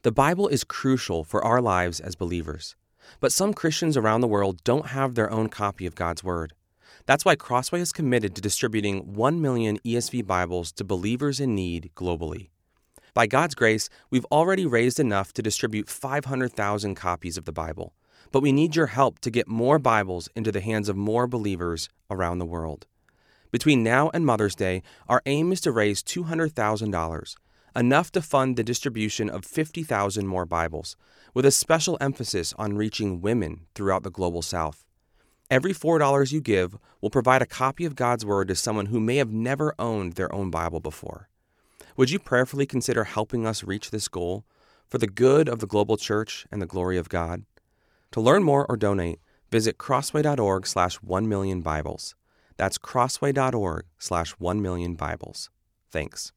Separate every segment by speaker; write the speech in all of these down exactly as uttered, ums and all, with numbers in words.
Speaker 1: The Bible is crucial for our lives as believers, but some Christians around the world don't have their own copy of God's Word. That's why Crossway is committed to distributing one million E S V Bibles to believers in need globally. By God's grace, we've already raised enough to distribute five hundred thousand copies of the Bible, but we need your help to get more Bibles into the hands of more believers around the world. Between now and Mother's Day, our aim is to raise two hundred thousand dollars, enough to fund the distribution of fifty thousand more Bibles, with a special emphasis on reaching women throughout the global South. Every four dollars you give will provide a copy of God's Word to someone who may have never owned their own Bible before. Would you prayerfully consider helping us reach this goal for the good of the global church and the glory of God? To learn more or donate, visit crossway.org slash 1 million Bibles. That's crossway.org slash 1 million Bibles. Thanks.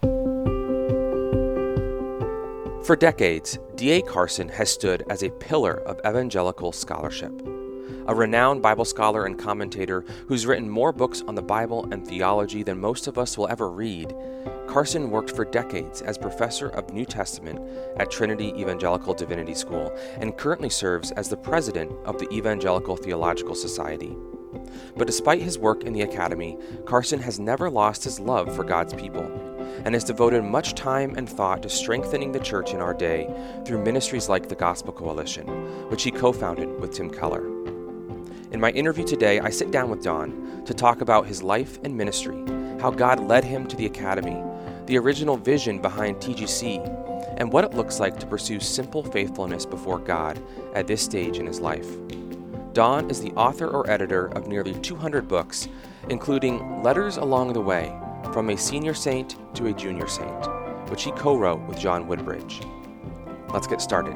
Speaker 1: For decades, D A Carson has stood as a pillar of evangelical scholarship. A renowned Bible scholar and commentator who's written more books on the Bible and theology than most of us will ever read, Carson worked for decades as professor of New Testament at Trinity Evangelical Divinity School and currently serves as the president of the Evangelical Theological Society. But despite his work in the academy, Carson has never lost his love for God's people and has devoted much time and thought to strengthening the church in our day through ministries like the Gospel Coalition, which he co-founded with Tim Keller. In my interview today, I sit down with Don to talk about his life and ministry, how God led him to the academy, the original vision behind T G C, and what it looks like to pursue simple faithfulness before God at this stage in his life. Don is the author or editor of nearly two hundred books, including Letters Along the Way, From a Senior Saint to a Junior Saint, which he co-wrote with John Woodbridge. Let's get started.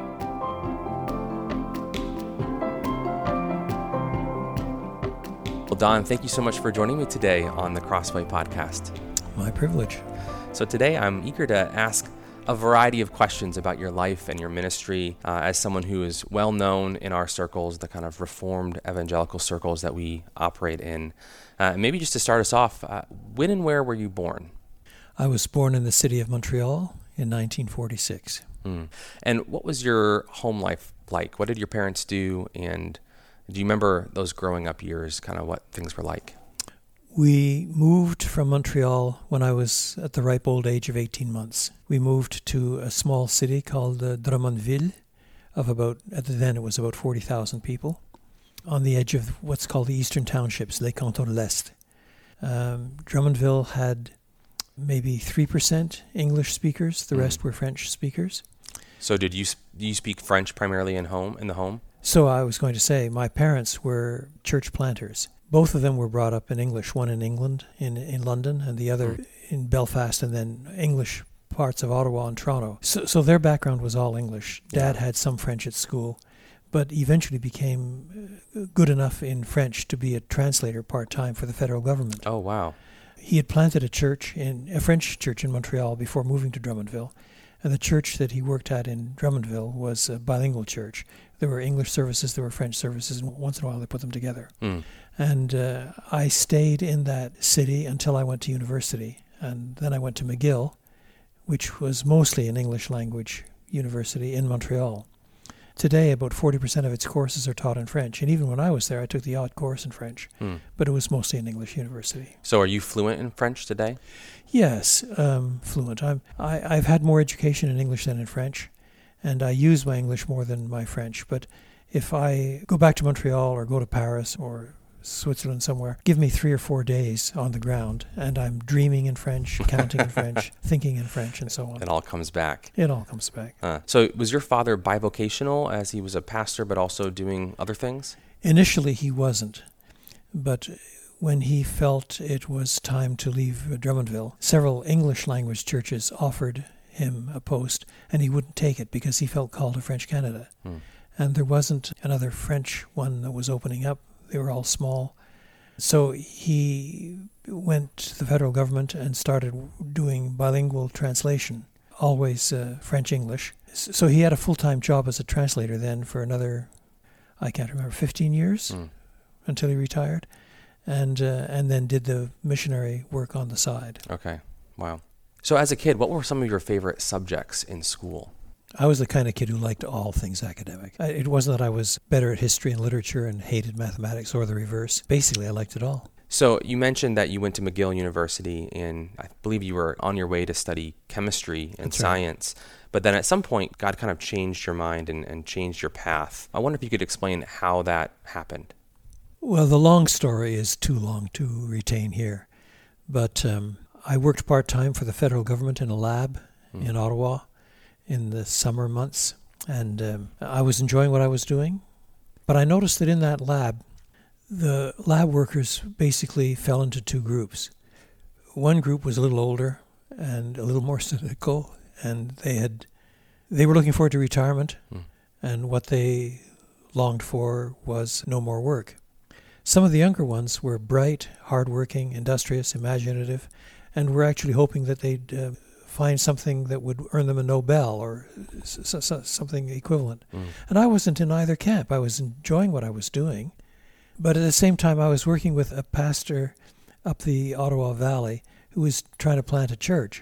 Speaker 1: Well, Don, thank you so much for joining me today on the Crossway podcast.
Speaker 2: My privilege.
Speaker 1: So today I'm eager to ask a variety of questions about your life and your ministry uh, as someone who is well known in our circles, the kind of reformed evangelical circles that we operate in. Uh, maybe just to start us off, uh, when and where were you born?
Speaker 2: I was born in the city of Montreal in nineteen forty-six.
Speaker 1: Mm. And what was your home life like? What did your parents do? And do you remember those growing up years, kind of what things were like?
Speaker 2: We moved from Montreal when I was at the ripe old age of eighteen months. We moved to a small city called uh, Drummondville, of about, at the then it was about forty thousand people, on the edge of what's called the Eastern Townships, Les Cantons de l'Est. Um, Drummondville had maybe three percent English speakers. The rest mm. were French speakers.
Speaker 1: So did you do you speak French primarily in home in the home?
Speaker 2: So I was going to say, my parents were church planters. Both of them were brought up in English, one in England, in, in London, and the other mm. in Belfast, and then English parts of Ottawa and Toronto. So, so their background was all English. Dad yeah. had some French at school, but eventually became good enough in French to be a translator part-time for the federal government.
Speaker 1: Oh, wow.
Speaker 2: He had planted a church, in a French church in Montreal before moving to Drummondville. And the church that he worked at in Drummondville was a bilingual church. There were English services, there were French services, and once in a while they put them together. Mm. And uh, I stayed in that city until I went to university. And then I went to McGill, which was mostly an English language university in Montreal. Today, about forty percent of its courses are taught in French. And even when I was there, I took the odd course in French. Mm. But it was mostly an English university.
Speaker 1: So are you fluent in French today?
Speaker 2: Yes, um, fluent. I'm, I, I've had more education in English than in French. And I use my English more than my French. But if I go back to Montreal or go to Paris or Switzerland somewhere, give me three or four days on the ground, and I'm dreaming in French, counting in French, thinking in French, and so on.
Speaker 1: It all comes back.
Speaker 2: It all comes back.
Speaker 1: Uh, so was your father bivocational, as he was a pastor, but also doing other things?
Speaker 2: Initially, he wasn't. But when he felt it was time to leave Drummondville, several English language churches offered him a post, and he wouldn't take it because he felt called to French Canada. Hmm. And there wasn't another French one that was opening up. They were all small. So he went to the federal government and started doing bilingual translation, always uh, French-English. So he had a full-time job as a translator then for another, I can't remember, fifteen years mm. until he retired, and uh, and then did the missionary work on the side.
Speaker 1: Okay, wow. So as a kid, what were some of your favorite subjects in school?
Speaker 2: I was the kind of kid who liked all things academic. I, it wasn't that I was better at history and literature and hated mathematics or the reverse. Basically, I liked it all.
Speaker 1: So you mentioned that you went to McGill University, and I believe you were on your way to study chemistry and
Speaker 2: That's right.
Speaker 1: science. But then at some point, God kind of changed your mind and, and changed your path. I wonder if you could explain how that happened.
Speaker 2: Well, the long story is too long to retain here. But um, I worked part-time for the federal government in a lab mm. in Ottawa in the summer months. And um, I was enjoying what I was doing. But I noticed that in that lab, the lab workers basically fell into two groups. One group was a little older and a little more cynical, and they had they were looking forward to retirement, mm. and what they longed for was no more work. Some of the younger ones were bright, hardworking, industrious, imaginative, and were actually hoping that they'd uh, find something that would earn them a Nobel or s- s- something equivalent. Mm. And I wasn't in either camp. I was enjoying what I was doing. But at the same time, I was working with a pastor up the Ottawa Valley who was trying to plant a church.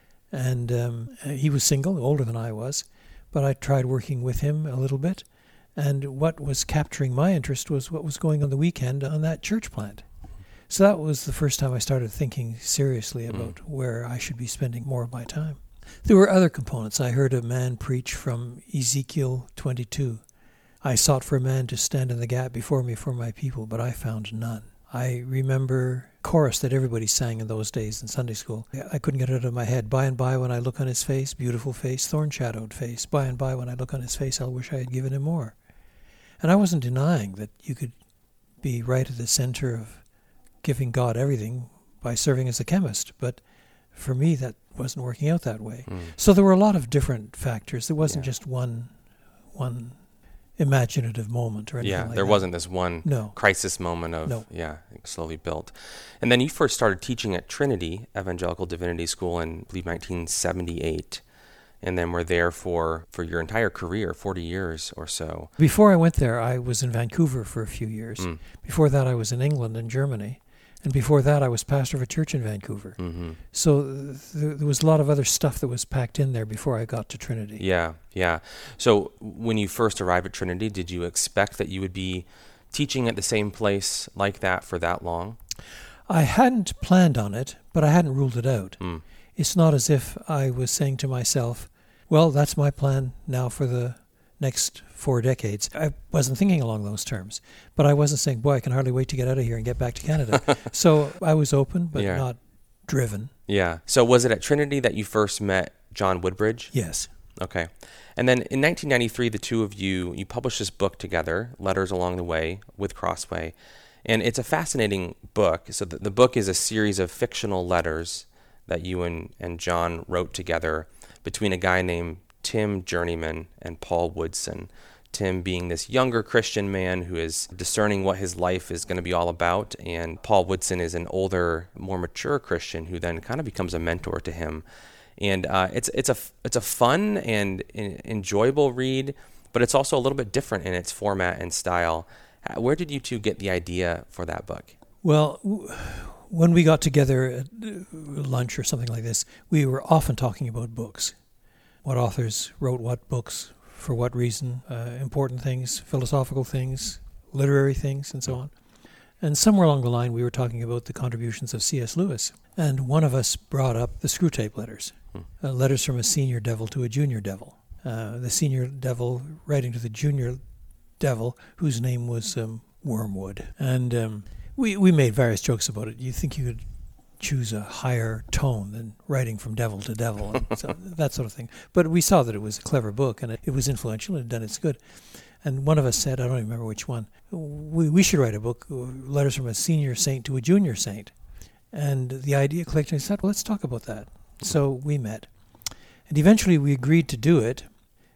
Speaker 2: And um, he was single, older than I was, but I tried working with him a little bit. And what was capturing my interest was what was going on the weekend on that church plant. So that was the first time I started thinking seriously about mm. where I should be spending more of my time. There were other components. I heard a man preach from Ezekiel twenty-two. I sought for a man to stand in the gap before me for my people, but I found none. I remember chorus that everybody sang in those days in Sunday school. I couldn't get it out of my head. By and by when I look on his face, beautiful face, thorn-shadowed face. By and by when I look on his face, I'll wish I had given him more. And I wasn't denying that you could be right at the center of giving God everything by serving as a chemist, but for me that wasn't working out that way. Mm. So there were a lot of different factors. There wasn't yeah. just one one imaginative moment or anything
Speaker 1: yeah,
Speaker 2: like that.
Speaker 1: Yeah, there wasn't this one
Speaker 2: no.
Speaker 1: crisis moment of,
Speaker 2: no.
Speaker 1: yeah, it slowly built. And then you first started teaching at Trinity Evangelical Divinity School in, I believe, nineteen seventy-eight. And then were there for, for your entire career, forty years or so.
Speaker 2: Before I went there, I was in Vancouver for a few years. Mm. Before that, I was in England and Germany. And before that, I was pastor of a church in Vancouver. Mm-hmm. So th- there was a lot of other stuff that was packed in there before I got to Trinity.
Speaker 1: Yeah, yeah. So when you first arrived at Trinity, did you expect that you would be teaching at the same place like that for that long?
Speaker 2: I hadn't planned on it, but I hadn't ruled it out. Mm. It's not as if I was saying to myself, well, that's my plan now for the next four decades. I wasn't thinking along those terms, but I wasn't saying, boy, I can hardly wait to get out of here and get back to Canada. So I was open, but yeah. not driven.
Speaker 1: Yeah. So was it at Trinity that you first met John Woodbridge?
Speaker 2: Yes.
Speaker 1: Okay. And then in nineteen ninety-three, the two of you, you published this book together, Letters Along the Way with Crossway. And it's a fascinating book. So the, the book is a series of fictional letters that you and, and John wrote together between a guy named Tim Journeyman and Paul Woodson. Tim being this younger Christian man who is discerning what his life is going to be all about, and Paul Woodson is an older, more mature Christian who then kind of becomes a mentor to him. And uh, it's it's a it's a fun and enjoyable read, but it's also a little bit different in its format and style. Where did you two get the idea for that book?
Speaker 2: Well, when we got together at lunch or something like this, we were often talking about books. What authors wrote what books, for what reason, uh, important things, philosophical things, literary things, and so on. And somewhere along the line, we were talking about the contributions of C S Lewis. And one of us brought up the Screwtape Letters, hmm. uh, letters from a senior devil to a junior devil. Uh, the senior devil writing to the junior devil, whose name was um, Wormwood. And um, we, we made various jokes about it. You think you could choose a higher tone than writing from devil to devil, and so, that sort of thing. But we saw that it was a clever book, and it, it was influential, and it had done its good. And one of us said, I don't even remember which one, we, we should write a book, Letters from a Senior Saint to a Junior Saint. And the idea clicked, and I said, well, let's talk about that. So we met. And eventually we agreed to do it,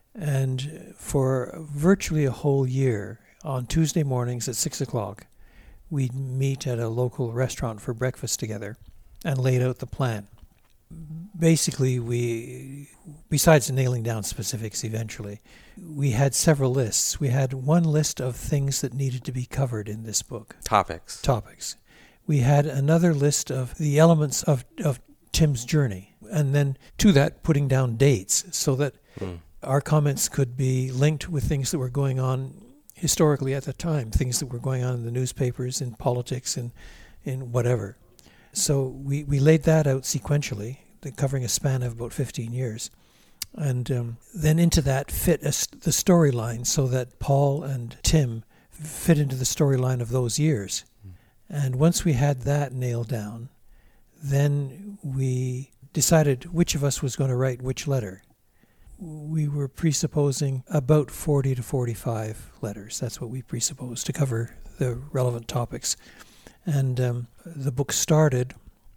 Speaker 2: and for virtually a whole year, on Tuesday mornings at six o'clock, we'd meet at a local restaurant for breakfast together and laid out the plan. Basically, we, besides nailing down specifics eventually, we had several lists. We had one list of things that needed to be covered in this book.
Speaker 1: Topics.
Speaker 2: Topics. We had another list of the elements of, of Tim's journey, and then to that putting down dates so that mm. Our comments could be linked with things that were going on historically at the time, things that were going on in the newspapers, in politics, and in whatever. So we, we laid that out sequentially, covering a span of about fifteen years. And um, then into that fit a, the storyline so that Paul and Tim fit into the storyline of those years. Mm. And once we had that nailed down, then we decided which of us was going to write which letter. We were presupposing about forty to forty-five letters. That's what we presupposed to cover the relevant topics. And um, the book started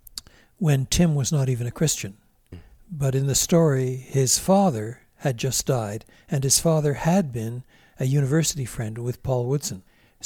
Speaker 2: when Tim was not even a Christian. But in the story, his father had just died, and his father had been a university friend with Paul Woodson.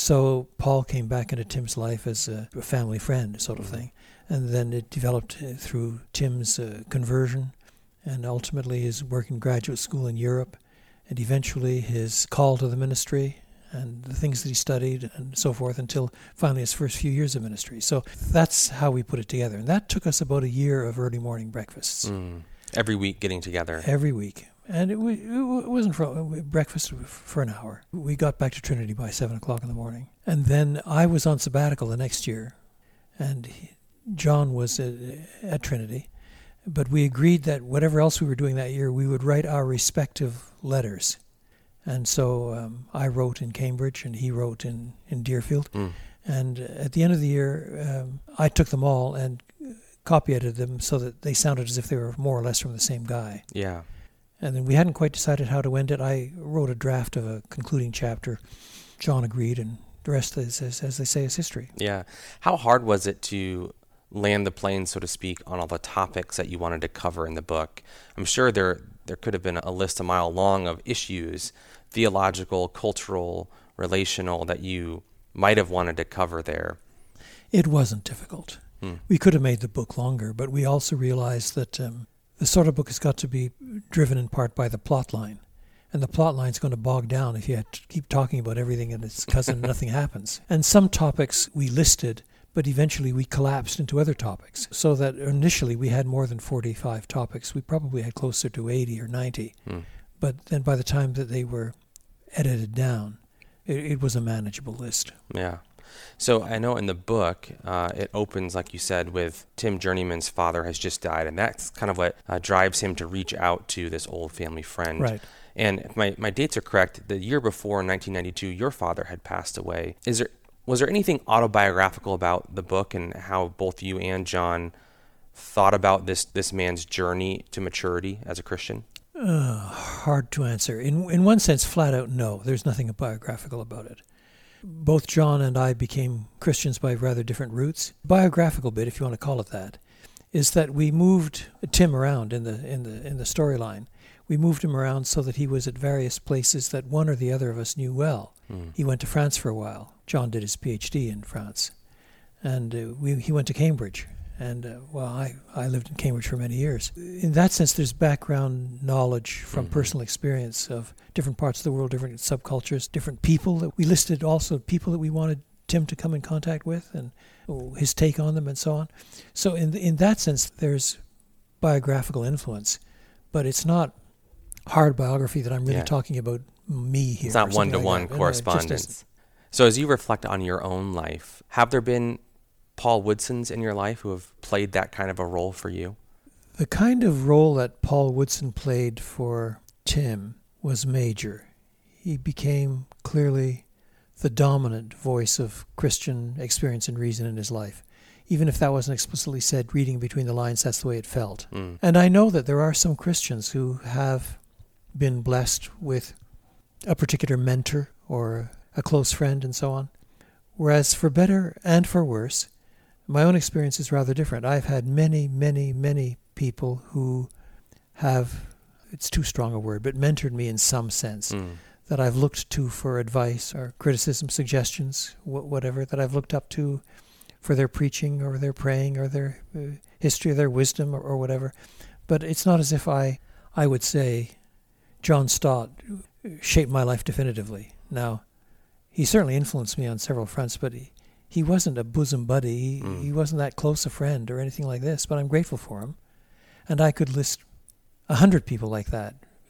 Speaker 2: So Paul came back into Tim's life as a family friend, sort of thing. And then it developed through Tim's uh, conversion, and ultimately his work in graduate school in Europe, and eventually his call to the ministry, and the things that he studied, and so forth, until finally his first few years of ministry. So that's how we put it together. And that took us about a year of early morning breakfasts.
Speaker 1: Mm. Every week getting together.
Speaker 2: Every week. And it, it wasn't for breakfast for an hour. We got back to Trinity by seven o'clock in the morning. And then I was on sabbatical the next year, and he, John was at, at Trinity. But we agreed that whatever else we were doing that year, we would write our respective letters. And so um, I wrote in Cambridge, and he wrote in, in Deerfield. Mm. And at the end of the year, um, I took them all and copy edited them so that they sounded as if they were more or less from the same guy.
Speaker 1: Yeah.
Speaker 2: And then we hadn't quite decided how to end it. I wrote a draft of a concluding chapter. John agreed, and the rest is, as, as they say, is history.
Speaker 1: Yeah. How hard was it to land the plane, so to speak, on all the topics that you wanted to cover in the book? I'm sure there there could have been a list a mile long of issues, theological, cultural, relational, that you might have wanted to cover there.
Speaker 2: It wasn't difficult. Hmm. We could have made the book longer, but we also realized that um, the sort of book has got to be driven in part by the plot line. And the plot line's going to bog down if you have to keep talking about everything and its cousin and nothing happens. And some topics we listed, but eventually we collapsed into other topics. So that initially we had more than forty-five topics. We probably had closer to eighty or ninety. Hmm. But then by the time that they were edited down, it, it was a manageable list.
Speaker 1: Yeah. So I know in the book, uh, it opens, like you said, with Tim Journeyman's father has just died, and that's kind of what uh, drives him to reach out to this old family friend.
Speaker 2: Right.
Speaker 1: And if my, my dates are correct, the year before, in nineteen ninety-two, your father had passed away. Is there was there anything autobiographical about the book and how both you and John thought about this this man's journey to maturity as a Christian?
Speaker 2: Uh, hard to answer. In in one sense, flat out, no. There's nothing biographical about it. Both John and I became Christians by rather different routes. Biographical bit, if you want to call it that, is that we moved Tim around in the in the in the storyline. We moved him around so that he was at various places that one or the other of us knew well. Mm. He went to France for a while. John did his P H D in France, and uh, we he went to Cambridge. And, uh, well, I, I lived in Cambridge for many years. In that sense, there's background knowledge from mm-hmm. personal experience of different parts of the world, different subcultures, different people. That we listed also people that we wanted Tim to come in contact with and oh, his take on them and so on. So in in that sense, there's biographical influence, but it's not hard biography that I'm really yeah. talking about me here.
Speaker 1: It's not one-to-one like correspondence. No, so as you reflect on your own life, have there been Paul Woodsons in your life who have played that kind of a role for you?
Speaker 2: The kind of role that Paul Woodson played for Tim was major. He became clearly the dominant voice of Christian experience and reason in his life. Even if that wasn't explicitly said, reading between the lines, that's the way it felt. Mm. And I know that there are some Christians who have been blessed with a particular mentor or a close friend and so on. Whereas for better and for worse, my own experience is rather different. I've had many, many, many people who have, it's too strong a word, but mentored me in some sense, mm. that I've looked to for advice or criticism, suggestions, wh- whatever, that I've looked up to for their preaching or their praying or their uh, history or their wisdom or, or whatever. But it's not as if I, I would say John Stott shaped my life definitively. Now, he certainly influenced me on several fronts, but he, he wasn't a bosom buddy. He, mm. he wasn't that close a friend or anything like this, but I'm grateful for him. And I could list a hundred people like that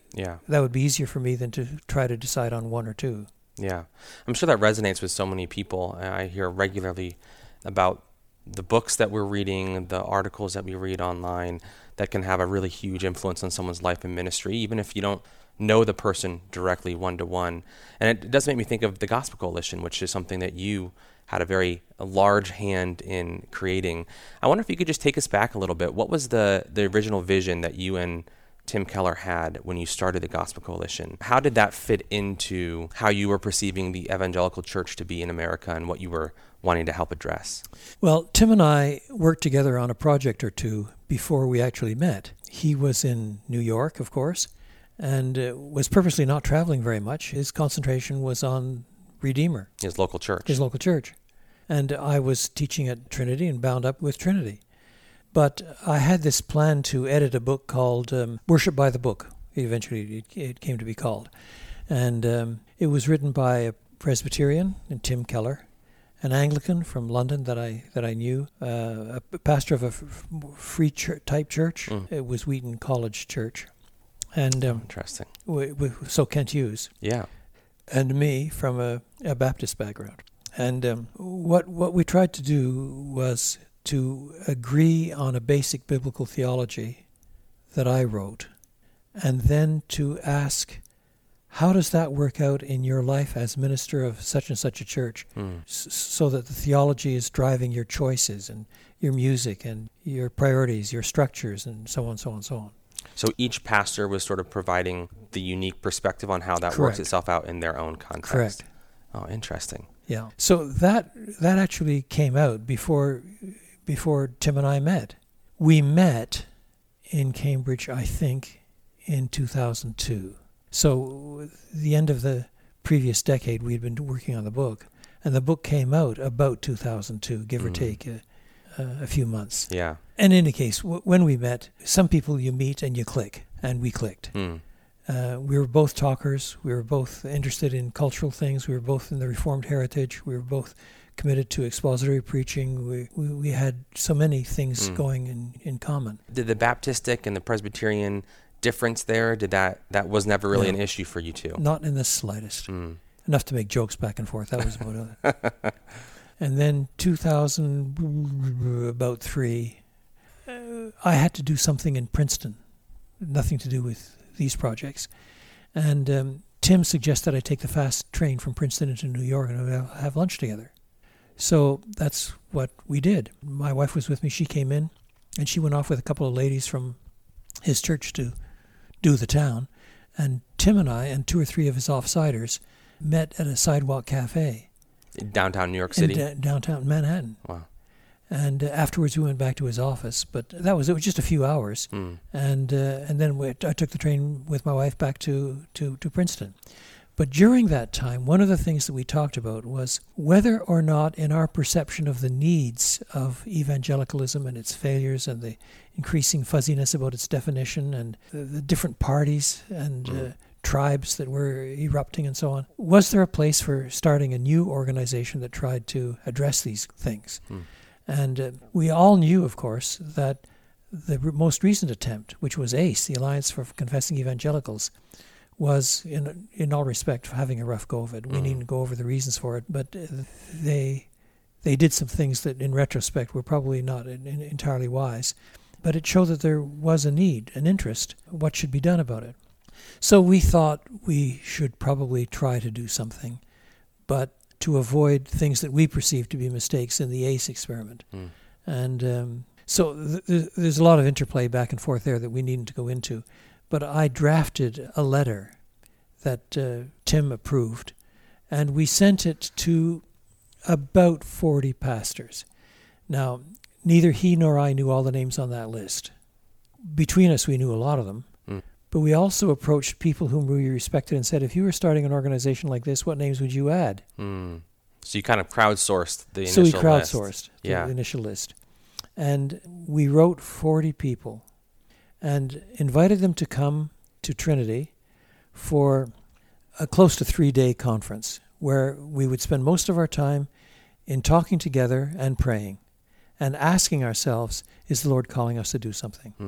Speaker 1: Yeah.
Speaker 2: That would be easier for me than to try to decide on one or two.
Speaker 1: Yeah. I'm sure that resonates with so many people. I hear regularly about the books that we're reading, the articles that we read online that can have a really huge influence on someone's life and ministry, even if you don't know the person directly one-to-one. And it does make me think of the Gospel Coalition, which is something that you had a very a large hand in creating. I wonder if you could just take us back a little bit. What was the, the original vision that you and Tim Keller had when you started the Gospel Coalition? How did that fit into how you were perceiving the evangelical church to be in America and what you were wanting to help address?
Speaker 2: Well, Tim and I worked together on a project or two before we actually met. He was in New York, of course, and uh, was purposely not traveling very much. His concentration was on Redeemer.
Speaker 1: His local church.
Speaker 2: His local church. And I was teaching at Trinity and bound up with Trinity. But I had this plan to edit a book called um, Worship by the Book. Eventually it, it came to be called. And um, it was written by a Presbyterian, Tim Keller, an Anglican from London that I that I knew, uh, a pastor of a f- free church, type church. Mm. It was Wheaton College Church. And um,
Speaker 1: Interesting.
Speaker 2: We, we, so Kent Hughes.
Speaker 1: Yeah.
Speaker 2: And me from a, a Baptist background. And um, what what we tried to do was to agree on a basic biblical theology that I wrote, and then to ask, how does that work out in your life as minister of such and such a church, mm. s- so that the theology is driving your choices and your music and your priorities, your structures, and so on, so on, so on.
Speaker 1: So each pastor was sort of providing the unique perspective on how that
Speaker 2: Correct.
Speaker 1: works itself out in their own context.
Speaker 2: Correct.
Speaker 1: Oh, interesting.
Speaker 2: Yeah. So that that actually came out before before Tim and I met. We met in Cambridge, I think, in two thousand two. So the end of the previous decade, we had been working on the book, and the book came out about two thousand two, give mm. or take a, a few months.
Speaker 1: Yeah.
Speaker 2: And in any case, w- when we met, some people you meet and you click, and we clicked. Mm. Uh, we were both talkers. We were both interested in cultural things. We were both in the Reformed heritage. We were both committed to expository preaching. We we, we had so many things mm. going in, in common.
Speaker 1: Did the Baptistic and the Presbyterian difference there, did that, that was never really
Speaker 2: no,
Speaker 1: an issue for you two?
Speaker 2: Not in the slightest. Mm. Enough to make jokes back and forth. That was about it. And then two thousand, about three, uh, I had to do something in Princeton. Nothing to do with these projects. And um, Tim suggested I take the fast train from Princeton into New York and we'll have lunch together. So that's what we did. My wife was with me. She came in and she went off with a couple of ladies from his church to do the town. And Tim and I and two or three of his offsiders met at a sidewalk cafe.
Speaker 1: In downtown New York City?
Speaker 2: In d- downtown Manhattan.
Speaker 1: Wow.
Speaker 2: And uh, afterwards we went back to his office, but that was it was just a few hours. Mm. And uh, and then we, I took the train with my wife back to, to, to Princeton. But during that time, one of the things that we talked about was whether or not in our perception of the needs of evangelicalism and its failures and the increasing fuzziness about its definition and the, the different parties and mm. uh, tribes that were erupting and so on, was there a place for starting a new organization that tried to address these things? Mm. And uh, we all knew, of course, that the re- most recent attempt, which was A C E, the Alliance for Confessing Evangelicals, was, in in all respect, having a rough go of it. We mm. needn't go over the reasons for it, but uh, they they did some things that, in retrospect, were probably not in, in entirely wise. But it showed that there was a need, an interest. What should be done about it? So we thought we should probably try to do something, but to avoid things that we perceive to be mistakes in the A C E experiment. Mm. And um, so th- th- there's a lot of interplay back and forth there that we needn't to go into. But I drafted a letter that uh, Tim approved, and we sent it to about forty pastors. Now, neither he nor I knew all the names on that list. Between us, we knew a lot of them. Mm. But we also approached people whom we respected and said, if you were starting an organization like this, what names would you add?
Speaker 1: Mm. So you kind of crowdsourced the initial
Speaker 2: list. So we crowdsourced
Speaker 1: list.
Speaker 2: the
Speaker 1: yeah.
Speaker 2: initial list. And we wrote forty people and invited them to come to Trinity for a close to three-day conference where we would spend most of our time in talking together and praying and asking ourselves, is the Lord calling us to do something? Mm.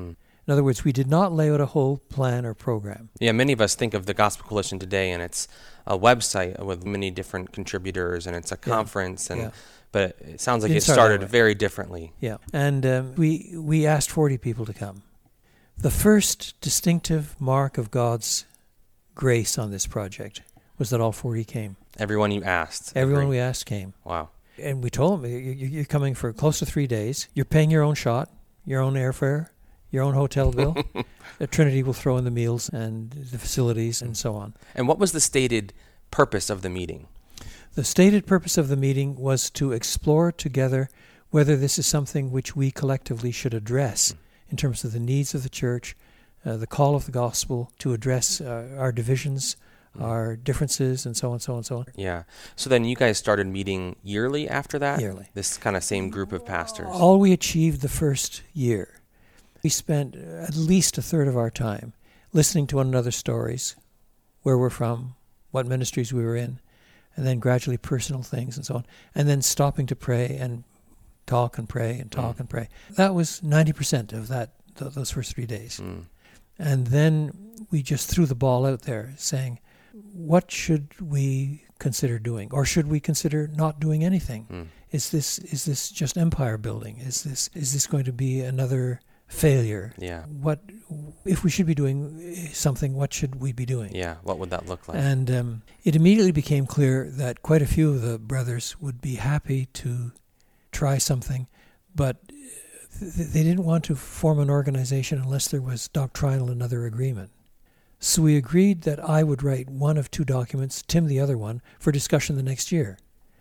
Speaker 2: In other words, we did not lay out a whole plan or program.
Speaker 1: Yeah, many of us think of the Gospel Coalition today, and it's a website with many different contributors, and it's a conference, and
Speaker 2: yeah.
Speaker 1: but it sounds like
Speaker 2: Didn't
Speaker 1: it
Speaker 2: start
Speaker 1: started
Speaker 2: that way.
Speaker 1: very differently.
Speaker 2: Yeah, and um, we we asked forty people to come. The first distinctive mark of God's grace on this project was that all forty came.
Speaker 1: Everyone you asked.
Speaker 2: Everyone
Speaker 1: agreed.
Speaker 2: we asked came.
Speaker 1: Wow.
Speaker 2: And we told them, you're coming for close to three days. You're paying your own shot, your own airfare, your own hotel bill. Trinity will throw in the meals and the facilities and so on.
Speaker 1: And what was the stated purpose of the meeting?
Speaker 2: The stated purpose of the meeting was to explore together whether this is something which we collectively should address in terms of the needs of the church, uh, the call of the gospel to address uh, our divisions, our differences, and so on, so on, so on.
Speaker 1: Yeah. So then you guys started meeting yearly after that?
Speaker 2: Yearly.
Speaker 1: This kind of same group of pastors?
Speaker 2: All we achieved the first year, we spent at least a third of our time listening to one another's stories, where we're from, what ministries we were in, and then gradually personal things and so on, and then stopping to pray and talk and pray and talk mm. and pray. That was ninety percent of that th- those first three days. Mm. And then we just threw the ball out there saying, what should we consider doing? Or should we consider not doing anything? Mm. Is this is this just empire building? Is this is this going to be another failure?
Speaker 1: Yeah.
Speaker 2: What if we should be doing something? What should we be doing?
Speaker 1: Yeah. What would that look like?
Speaker 2: And um, it immediately became clear that quite a few of the brothers would be happy to try something, but th- they didn't want to form an organization unless there was doctrinal another agreement. So we agreed that I would write one of two documents, Tim the other one, for discussion the next year.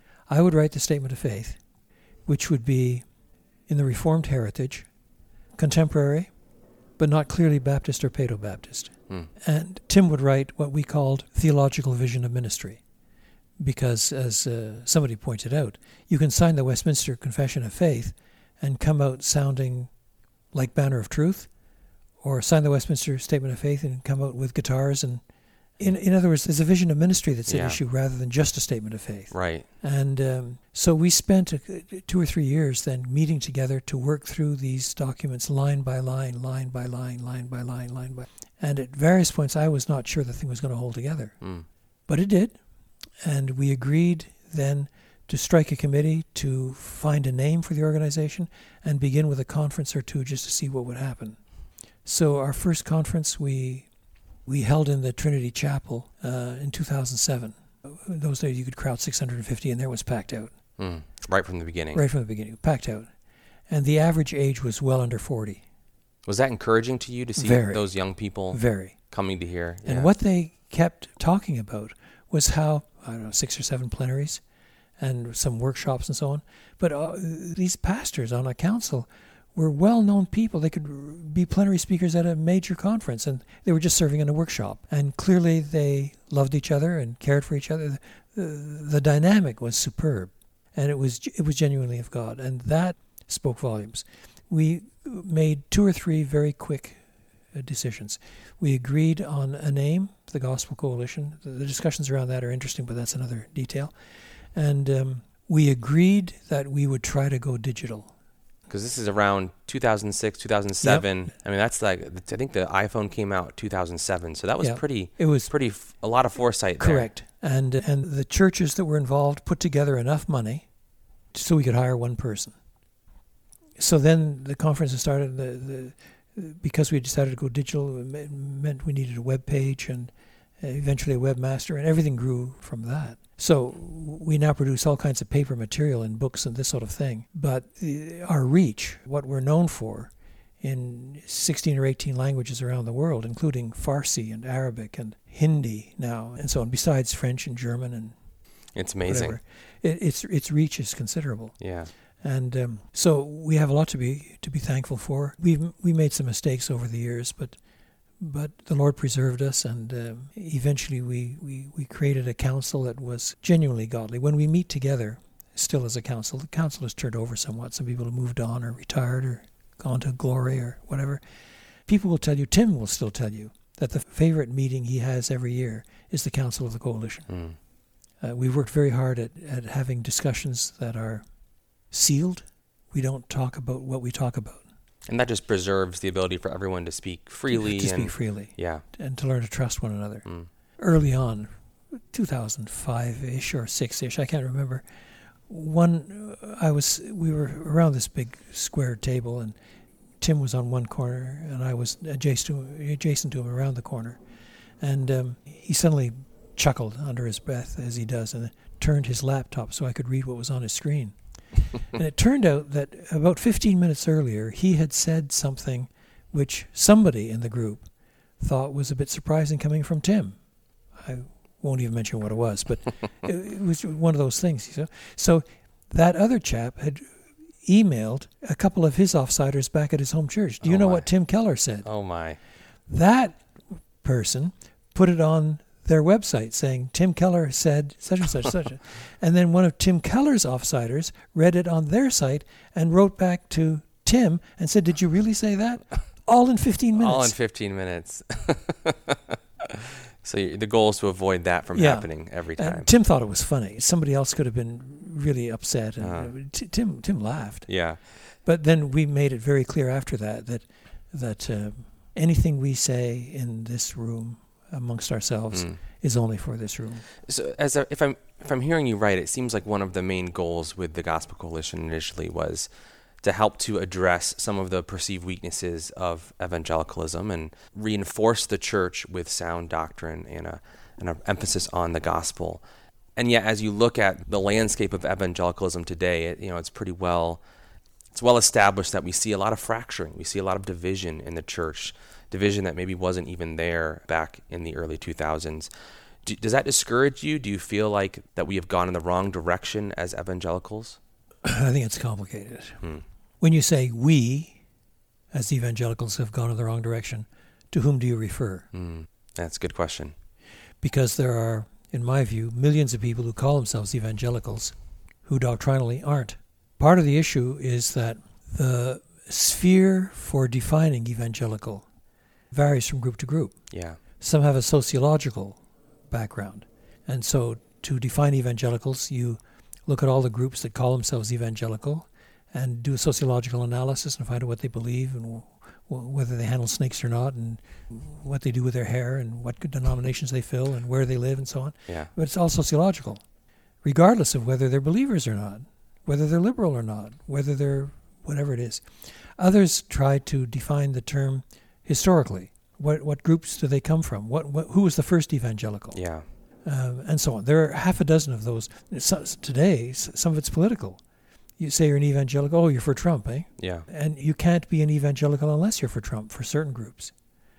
Speaker 2: I would write the Statement of Faith, which would be in the Reformed heritage, contemporary, but not clearly Baptist or Paedo-Baptist. Hmm. And Tim would write what we called theological vision of ministry. Because, as uh, somebody pointed out, you can sign the Westminster Confession of Faith and come out sounding like Banner of Truth, or sign the Westminster Statement of Faith and come out with guitars. And in in other words, there's a vision of ministry that's
Speaker 1: yeah.
Speaker 2: at issue rather than just a statement of faith.
Speaker 1: Right.
Speaker 2: And um, so we spent a, two or three years then meeting together to work through these documents line by line, line by line, line by line, line by. And at various points, I was not sure the thing was going to hold together, mm. but it did. And we agreed then to strike a committee to find a name for the organization and begin with a conference or two just to see what would happen. So our first conference we we held in the Trinity Chapel uh, in two thousand seven. In those days you could crowd six hundred fifty and there was packed out.
Speaker 1: Mm, right from the beginning.
Speaker 2: Right from the beginning, packed out. And the average age was well under forty.
Speaker 1: Was that encouraging to you to see
Speaker 2: Very,
Speaker 1: those young people
Speaker 2: very.
Speaker 1: coming to hear? Yeah.
Speaker 2: And what they kept talking about was how, I don't know, six or seven plenaries and some workshops and so on. But uh, these pastors on a council were well-known people. They could be plenary speakers at a major conference, and they were just serving in a workshop. And clearly they loved each other and cared for each other. The, the dynamic was superb, and it was it was genuinely of God, and that spoke volumes. We made two or three very quick uh, decisions. We agreed on a name, the Gospel Coalition. The, the discussions around that are interesting, but that's another detail. And um, we agreed that we would try to go digital.
Speaker 1: Because this is around two thousand six, two thousand seven.
Speaker 2: Yep.
Speaker 1: I mean, that's like, I think the iPhone came out two thousand seven. So that was
Speaker 2: yep.
Speaker 1: pretty,
Speaker 2: it was
Speaker 1: pretty, a lot of foresight
Speaker 2: correct. there. Correct. And, and the churches that were involved put together enough money so we could hire one person. So then the conference started, the, the, because we decided to go digital, it meant we needed a web page and eventually a webmaster, and everything grew from that. So we now produce all kinds of paper material and books and this sort of thing. But the, our reach, what we're known for in sixteen or eighteen languages around the world, including Farsi and Arabic and Hindi now, and so on, besides French and German and
Speaker 1: it's amazing.
Speaker 2: It, its its reach is considerable.
Speaker 1: Yeah.
Speaker 2: And um, so we have a lot to be to be thankful for. We've we made some mistakes over the years, but but the Lord preserved us, and um, eventually we, we, we created a council that was genuinely godly. When we meet together, still as a council, the council has turned over somewhat. Some people have moved on or retired or gone to glory or whatever. People will tell you, Tim will still tell you, that the favorite meeting he has every year is the Council of the Coalition. Mm. Uh, we worked very hard at, at having discussions that are sealed. We don't talk about what we talk about.
Speaker 1: And that just preserves the ability for everyone to speak freely.
Speaker 2: To, to
Speaker 1: and,
Speaker 2: speak freely.
Speaker 1: Yeah.
Speaker 2: And to learn to trust one another.
Speaker 1: Mm.
Speaker 2: Early on, two thousand five-ish or six-ish, I can't remember. One, I was, we were around this big square table, and Tim was on one corner, and I was adjacent to, adjacent to him around the corner. And um, he suddenly chuckled under his breath, as he does, and turned his laptop so I could read what was on his screen. And it turned out that about fifteen minutes earlier, he had said something which somebody in the group thought was a bit surprising coming from Tim. I won't even mention what it was, but it, it was one of those things. You know? So that other chap had emailed a couple of his offsiders back at his home church. Do you
Speaker 1: oh
Speaker 2: know
Speaker 1: my.
Speaker 2: what Tim Keller said?
Speaker 1: Oh, my.
Speaker 2: That person put it on their website saying, Tim Keller said such and such, such. And then one of Tim Keller's offsiders read it on their site and wrote back to Tim and said, did you really say that? All in fifteen minutes.
Speaker 1: All in fifteen minutes. So the goal is to avoid that from
Speaker 2: yeah.
Speaker 1: happening every time.
Speaker 2: And Tim thought it was funny. Somebody else could have been really upset. And
Speaker 1: uh-huh.
Speaker 2: t- Tim Tim laughed.
Speaker 1: Yeah.
Speaker 2: But then we made it very clear after that that, that uh, anything we say in this room amongst ourselves mm. is only for this room.
Speaker 1: So, as a, if I'm if I'm hearing you right, it seems like one of the main goals with the Gospel Coalition initially was to help to address some of the perceived weaknesses of evangelicalism and reinforce the church with sound doctrine and a and an emphasis on the gospel. And yet, as you look at the landscape of evangelicalism today, it, you know it's pretty well it's well established that we see a lot of fracturing, we see a lot of division in the church. Division that maybe wasn't even there back in the early two thousands. Do, does that discourage you? Do you feel like that we have gone in the wrong direction as evangelicals?
Speaker 2: I think it's complicated.
Speaker 1: Hmm.
Speaker 2: When you say we, as evangelicals, have gone in the wrong direction, to whom do you refer?
Speaker 1: Hmm. That's a good question.
Speaker 2: Because there are, in my view, millions of people who call themselves evangelicals who doctrinally aren't. Part of the issue is that the sphere for defining evangelical varies from group to group.
Speaker 1: Yeah.
Speaker 2: Some have a sociological background. And so to define evangelicals, you look at all the groups that call themselves evangelical and do a sociological analysis and find out what they believe and w- w- whether they handle snakes or not and what they do with their hair and what denominations they fill and where they live and so on.
Speaker 1: Yeah.
Speaker 2: But it's all sociological, regardless of whether they're believers or not, whether they're liberal or not, whether they're whatever it is. Others try to define the term historically. What what groups do they come from? What, what who was the first evangelical?
Speaker 1: Yeah.
Speaker 2: Um, and so on. There are half a dozen of those. So, today, some of it's political. You say you're an evangelical, oh, you're for Trump, eh?
Speaker 1: Yeah.
Speaker 2: And you can't be an evangelical unless you're for Trump, for certain groups.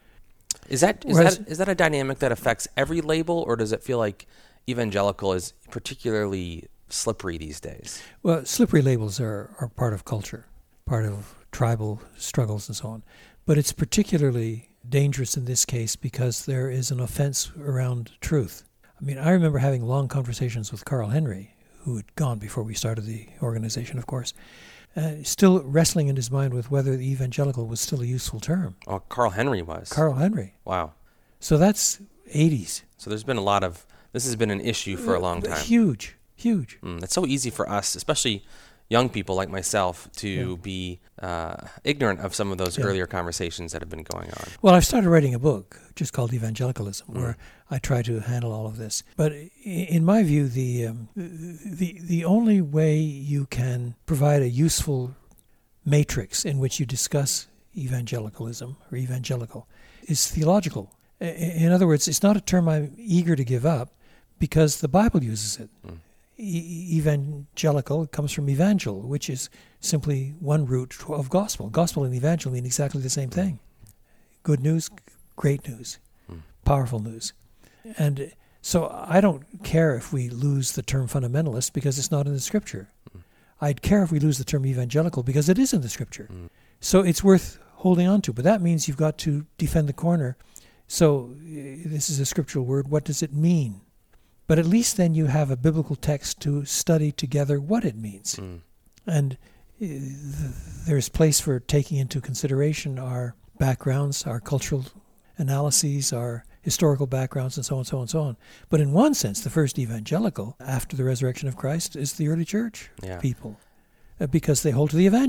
Speaker 1: Is that is
Speaker 2: Whereas,
Speaker 1: that is that a dynamic that affects every label, or does it feel like evangelical is particularly slippery these days?
Speaker 2: Well, slippery labels are, are part of culture, part of tribal struggles and so on. But it's particularly dangerous in this case because there is an offense around truth. I mean, I remember having long conversations with Carl Henry, who had gone before we started the organization, of course, uh, still wrestling in his mind with whether the evangelical was still a useful term.
Speaker 1: Oh, Carl Henry was.
Speaker 2: Carl Henry.
Speaker 1: Wow.
Speaker 2: So that's eighties.
Speaker 1: So there's been a lot of, this has been an issue for a long time.
Speaker 2: Huge, huge.
Speaker 1: Mm, it's so easy for us, especially young people like myself, to yeah. be uh, ignorant of some of those yeah. earlier conversations that have been going on.
Speaker 2: Well, I've started writing a book just called Evangelicalism,
Speaker 1: mm.
Speaker 2: where I try to handle all of this. But in my view, the um, the the only way you can provide a useful matrix in which you discuss evangelicalism or evangelical is theological. In other words, it's not a term I'm eager to give up because the Bible uses it. Mm. E- evangelical comes from evangel, which is simply one root of gospel. Gospel and evangel mean exactly the same thing. Good news, great news, mm. powerful news. And so I don't care if we lose the term fundamentalist because it's not in the scripture. Mm. I'd care if we lose the term evangelical because it is in the scripture. Mm. So it's worth holding on to. But that means you've got to defend the corner. So this is a scriptural word. What does it mean? But at least then you have a biblical text to study together what it means. Mm. And th- there's place for taking into consideration our backgrounds, our cultural analyses, our historical backgrounds, and so on, so on, so on. But in one sense, the first evangelical after the resurrection of Christ is the early church
Speaker 1: yeah.
Speaker 2: people, uh, because they hold to the evangel.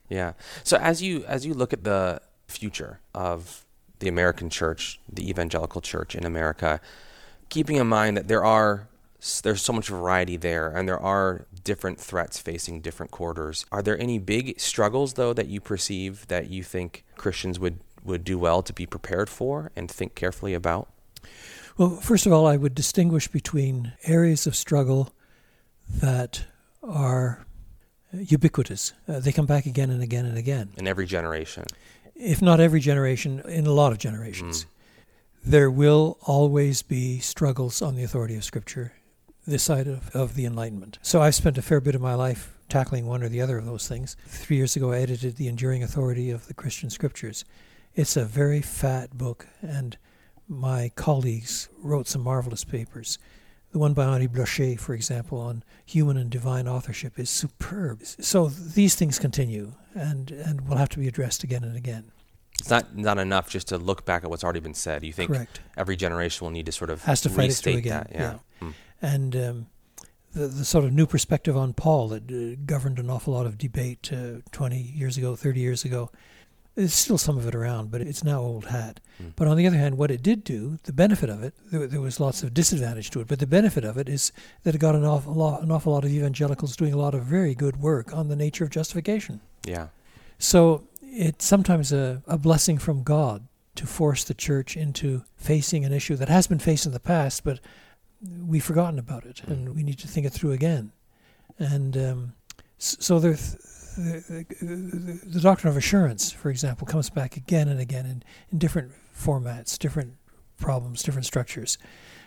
Speaker 1: Yeah. So as you as you look at the future of the American church, the evangelical church in America, keeping in mind that there are there's so much variety there, and there are different threats facing different quarters. Are there any big struggles, though, that you perceive that you think Christians would, would do well to be prepared for and think carefully about?
Speaker 2: Well, first of all, I would distinguish between areas of struggle that are ubiquitous. Uh, they come back again and again and again.
Speaker 1: In every generation.
Speaker 2: If not every generation, in a lot of generations. Mm. There will always be struggles on the authority of Scripture, this side of, of the Enlightenment. So I've spent a fair bit of my life tackling one or the other of those things. Three years ago, I edited The Enduring Authority of the Christian Scriptures. It's a very fat book, and my colleagues wrote some marvelous papers. The one by Henri Blocher, for example, on human and divine authorship is superb. So these things continue, and, and will have to be addressed again and again.
Speaker 1: It's not not enough just to look back at what's already been said. You think
Speaker 2: Correct.
Speaker 1: Every generation will need to sort of
Speaker 2: has to fight it through again.
Speaker 1: That. Yeah. yeah. Hmm.
Speaker 2: And um, the, the sort of new perspective on Paul that uh, governed an awful lot of debate uh, twenty years ago, thirty years ago, there's still some of it around, but it's now old hat. Hmm. But on the other hand, what it did do, the benefit of it, there, there was lots of disadvantage to it, but the benefit of it is that it got an awful lot, an awful lot of evangelicals doing a lot of very good work on the nature of justification.
Speaker 1: Yeah.
Speaker 2: So it's sometimes a, a blessing from God to force the church into facing an issue that has been faced in the past, but we've forgotten about it, and we need to think it through again. And um, so there, the, the, the doctrine of assurance, for example, comes back again and again in, in different formats, different problems, different structures.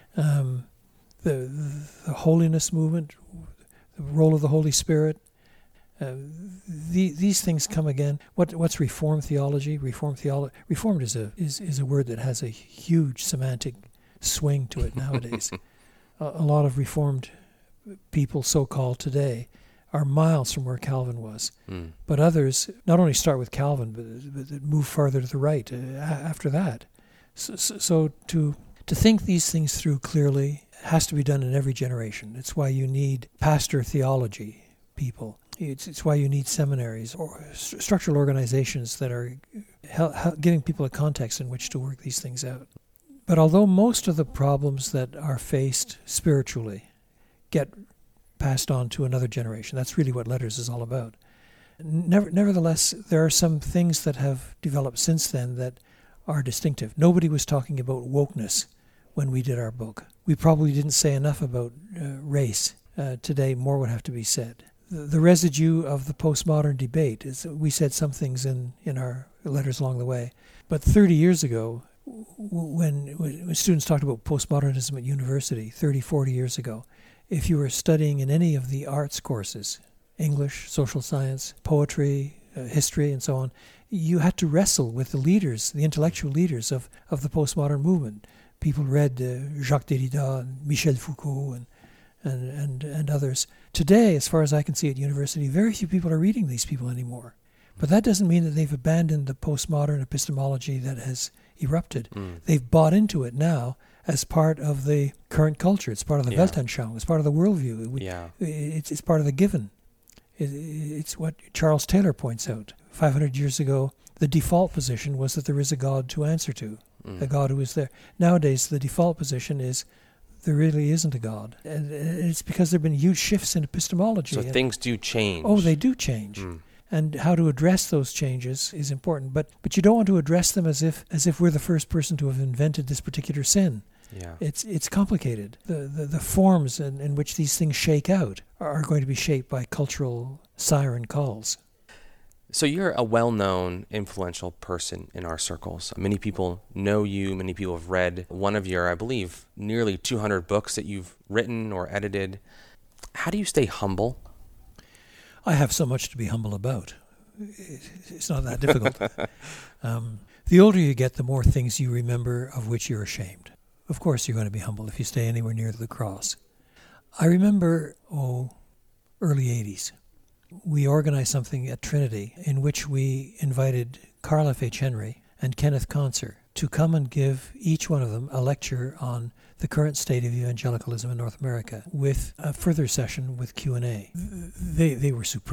Speaker 2: Um, the, the holiness movement, the role of the Holy Spirit, Uh, the, these things come again. What what's Reformed theology? Reformed theology. Reformed is a is, is a word that has a huge semantic swing to it nowadays. a, a lot of Reformed people, so called today, are miles from where Calvin was. Mm. But others not only start with Calvin, but, but move farther to the right uh, after that. So, so, so to to think these things through clearly has to be done in every generation. It's why you need pastor theology people. It's, it's why you need seminaries or st- structural organizations that are hel- hel- giving people a context in which to work these things out. But although most of the problems that are faced spiritually get passed on to another generation, that's really what Letters is all about. Never, nevertheless, there are some things that have developed since then that are distinctive. Nobody was talking about wokeness when we did our book. We probably didn't say enough about uh, race. Uh, today, more would have to be said. The residue of the postmodern debate is we said some things in, in our letters along the way. But thirty years ago, when, when students talked about postmodernism at university, thirty, forty years ago, if you were studying in any of the arts courses, English, social science, poetry, uh, history, and so on, you had to wrestle with the leaders, the intellectual leaders of, of the postmodern movement. People read uh, Jacques Derrida and Michel Foucault and And, and and others. Today, as far as I can see at university, very few people are reading these people anymore. But that doesn't mean that they've abandoned the postmodern epistemology that has erupted. Mm. They've bought into it now as part of the current culture. It's part of the yeah. Weltanschauung. It's part of the worldview. We, yeah. It's it's part of the given. It, it's what Charles Taylor points out. five hundred years ago, the default position was that there is a God to answer to, mm. a God who is there. Nowadays, the default position is there really isn't a God. And it's because there have been huge shifts in epistemology.
Speaker 1: So things do change.
Speaker 2: Oh, they do change. Mm. And how to address those changes is important. But but you don't want to address them as if as if we're the first person to have invented this particular sin.
Speaker 1: Yeah.
Speaker 2: It's it's complicated. The the, the forms in, in which these things shake out are going to be shaped by cultural siren calls.
Speaker 1: So you're a well-known, influential person in our circles. Many people know you. Many people have read one of your, I believe, nearly two hundred books that you've written or edited. How do you stay humble?
Speaker 2: I have so much to be humble about. It's not that difficult. um, the older you get, the more things you remember of which you're ashamed. Of course you're going to be humble if you stay anywhere near the cross. I remember, oh, early eighties. We organized something at Trinity in which we invited Carl F. H. Henry and Kenneth Conser to come and give each one of them a lecture on the current state of evangelicalism in North America with a further session with Q and A. They they were superb.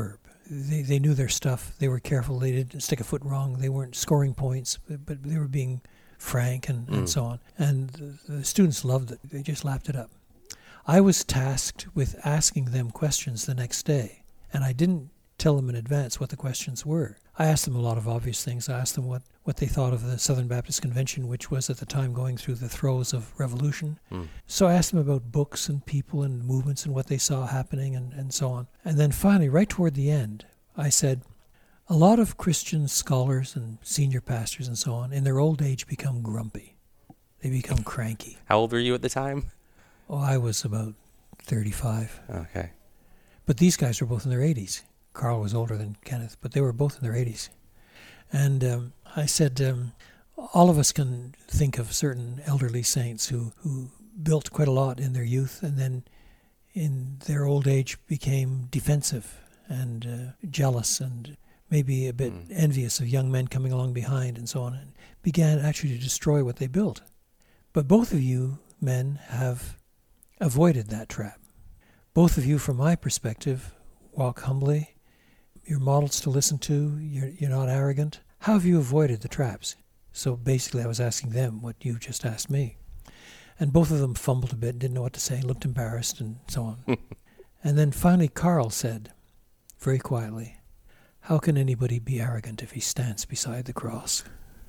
Speaker 2: they, they knew their stuff. They were careful. They didn't stick a foot wrong. They weren't scoring points, but, but they were being frank and, mm. and so on. And the, the students loved it. They just lapped it up. I was tasked with asking them questions the next day, and I didn't tell them in advance what the questions were. I asked them a lot of obvious things. I asked them what, what they thought of the Southern Baptist Convention, which was at the time going through the throes of revolution. Mm. So I asked them about books and people and movements and what they saw happening and, and so on. And then finally, right toward the end, I said, a lot of Christian scholars and senior pastors and so on, in their old age, become grumpy. They become cranky.
Speaker 1: How old were you at the time?
Speaker 2: Oh, I was about thirty-five.
Speaker 1: Okay.
Speaker 2: But these guys were both in their eighties. Carl was older than Kenneth, but they were both in their eighties. And um, I said, um, all of us can think of certain elderly saints who, who built quite a lot in their youth and then in their old age became defensive and uh, jealous and maybe a bit mm. envious of young men coming along behind and so on, and began actually to destroy what they built. But both of you men have avoided that trap. Both of you, from my perspective, walk humbly. You're models to listen to. You're, you're not arrogant. How have you avoided the traps? So basically I was asking them what you just asked me. And both of them fumbled a bit, didn't know what to say, looked embarrassed and so on. And then finally Carl said, very quietly, how can anybody be arrogant if he stands beside the cross?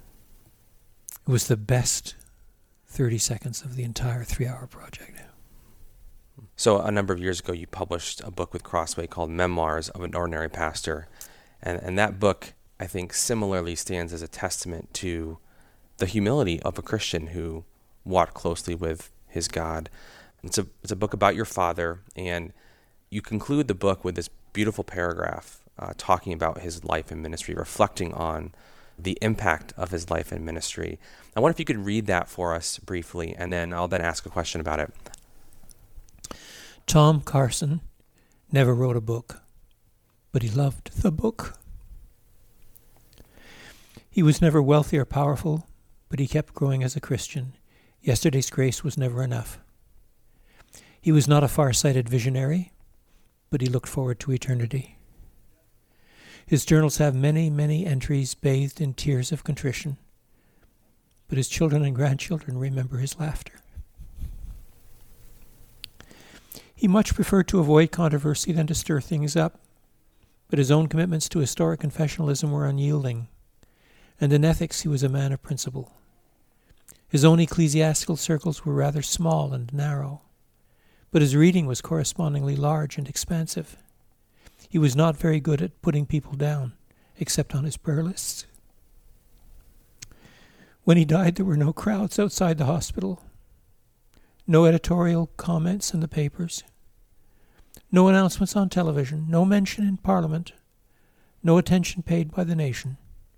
Speaker 2: It was the best thirty seconds of the entire three-hour project.
Speaker 1: So a number of years ago, you published a book with Crossway called Memoirs of an Ordinary Pastor. And, and that book, I think, similarly stands as a testament to the humility of a Christian who walked closely with his God. It's a, it's a book about your father, and you conclude the book with this beautiful paragraph uh, talking about his life and ministry, reflecting on the impact of his life and ministry. I wonder if you could read that for us briefly, and then I'll then ask a question about it.
Speaker 2: Tom Carson never wrote a book, but he loved the book. He was never wealthy or powerful, but he kept growing as a Christian. Yesterday's grace was never enough. He was not a far-sighted visionary, but he looked forward to eternity. His journals have many, many entries bathed in tears of contrition, but his children and grandchildren remember his laughter. He much preferred to avoid controversy than to stir things up, but his own commitments to historic confessionalism were unyielding, and in ethics he was a man of principle. His own ecclesiastical circles were rather small and narrow, but his reading was correspondingly large and expansive. He was not very good at putting people down, except on his prayer lists. When he died, there were no crowds outside the hospital, no editorial comments in the papers, no announcements on television, no mention in Parliament, no attention paid by the nation.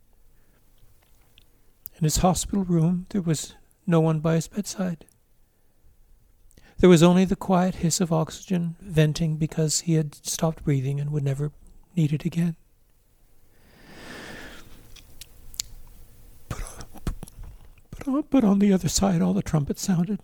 Speaker 2: In his hospital room, there was no one by his bedside. There was only the quiet hiss of oxygen venting because he had stopped breathing and would never need it again. But, but, on, but on the other side, all the trumpets sounded.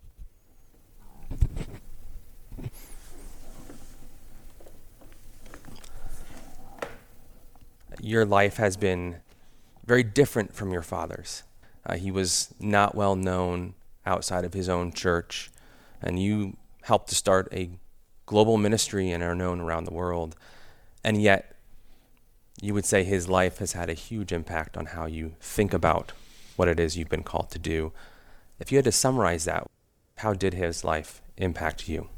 Speaker 1: Your life has been very different from your father's. Uh, he was not well known outside of his own church, and you helped to start a global ministry and are known around the world. And yet, you would say his life has had a huge impact on how you think about what it is you've been called to do. If you had to summarize that, how did his life impact you?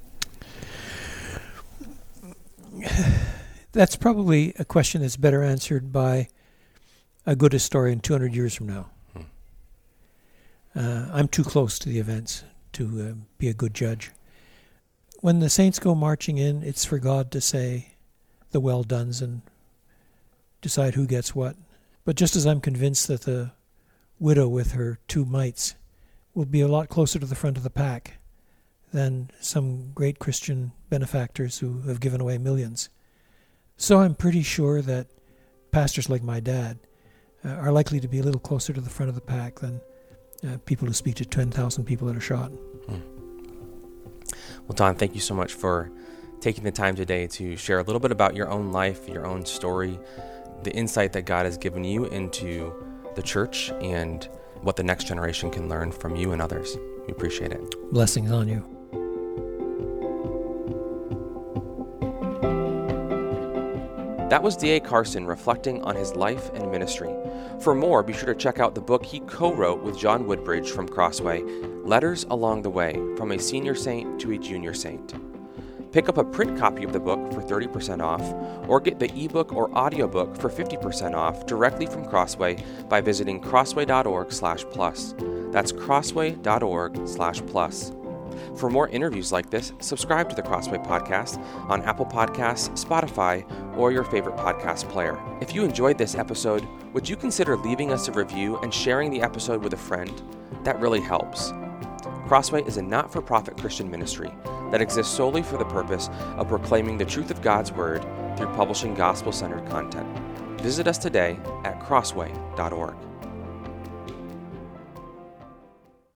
Speaker 2: That's probably a question that's better answered by a good historian two hundred years from now. Hmm. Uh, I'm too close to the events to uh, be a good judge. When the saints go marching in, it's for God to say the well dones and decide who gets what. But just as I'm convinced that the widow with her two mites will be a lot closer to the front of the pack than some great Christian benefactors who have given away millions, so I'm pretty sure that pastors like my dad uh, are likely to be a little closer to the front of the pack than uh, people who speak to ten thousand people at a shot.
Speaker 1: Hmm. Well, Don, thank you so much for taking the time today to share a little bit about your own life, your own story, the insight that God has given you into the church and what the next generation can learn from you and others. We appreciate it.
Speaker 2: Blessings on you.
Speaker 1: That was D A Carson reflecting on his life and ministry. For more, be sure to check out the book he co-wrote with John Woodbridge from Crossway, Letters Along the Way, From a Senior Saint to a Junior Saint. Pick up a print copy of the book for thirty percent off, or get the ebook or audiobook for fifty percent off directly from Crossway by visiting crossway.org slash plus. That's crossway.org slash plus. For more interviews like this, subscribe to the Crossway Podcast on Apple Podcasts, Spotify, or your favorite podcast player. If you enjoyed this episode, would you consider leaving us a review and sharing the episode with a friend? That really helps. Crossway is a not-for-profit Christian ministry that exists solely for the purpose of proclaiming the truth of God's Word through publishing gospel-centered content. Visit us today at crossway dot org.